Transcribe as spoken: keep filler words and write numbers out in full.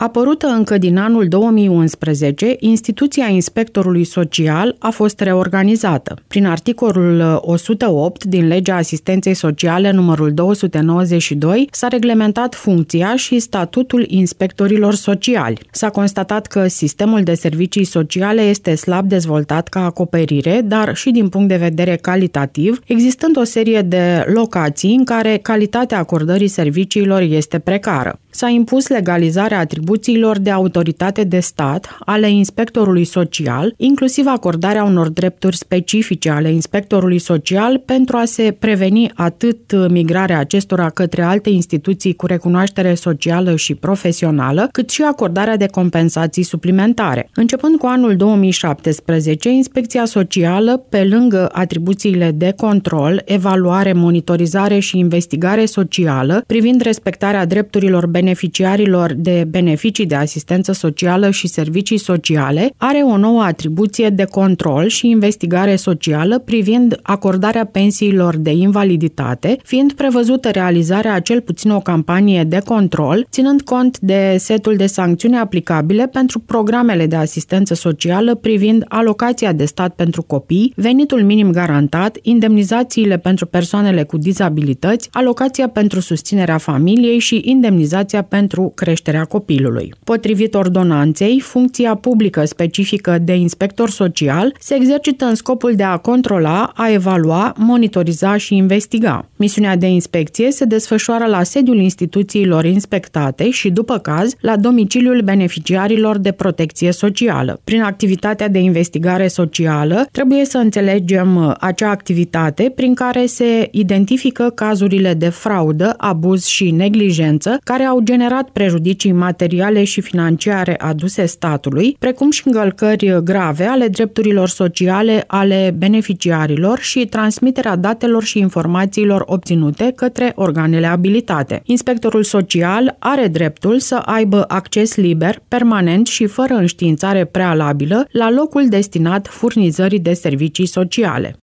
Apărută încă din anul două mii unsprezece, instituția inspectorului social a fost reorganizată. Prin articolul o sută opt din Legea Asistenței Sociale numărul două sute nouăzeci și doi s-a reglementat funcția și statutul inspectorilor sociali. S-a constatat că sistemul de servicii sociale este slab dezvoltat ca acoperire, dar și din punct de vedere calitativ, existând o serie de locații în care calitatea acordării serviciilor este precară. S-a impus legalizarea atribuțiilor de autoritate de stat ale inspectorului social, inclusiv acordarea unor drepturi specifice ale inspectorului social pentru a se preveni atât migrarea acestora către alte instituții cu recunoaștere socială și profesională, cât și acordarea de compensații suplimentare. Începând cu anul două mii șaptesprezece, Inspecția Socială, pe lângă atribuțiile de control, evaluare, monitorizare și investigare socială privind respectarea drepturilor beneficiarilor de beneficii de asistență socială și servicii sociale, are o nouă atribuție de control și investigare socială privind acordarea pensiilor de invaliditate, fiind prevăzută realizarea a cel puțin o campanie de control, ținând cont de setul de sancțiuni aplicabile pentru programele de asistență socială privind alocația de stat pentru copii, venitul minim garantat, indemnizațiile pentru persoanele cu dizabilități, alocația pentru susținerea familiei și indemnizația pentru creșterea copilului. Potrivit ordonanței, funcția publică specifică de inspector social se exercită în scopul de a controla, a evalua, monitoriza și investiga. Misiunea de inspecție se desfășoară la sediul instituțiilor inspectate și, după caz, la domiciliul beneficiarilor de protecție socială. Prin activitatea de investigare socială, trebuie să înțelegem acea activitate prin care se identifică cazurile de fraudă, abuz și neglijență care au generat prejudicii materiale și financiare aduse statului, precum și încălcări grave ale drepturilor sociale ale beneficiarilor și transmiterea datelor și informațiilor obținute către organele abilitate. Inspectorul social are dreptul să aibă acces liber, permanent și fără înștiințare prealabilă la locul destinat furnizării de servicii sociale.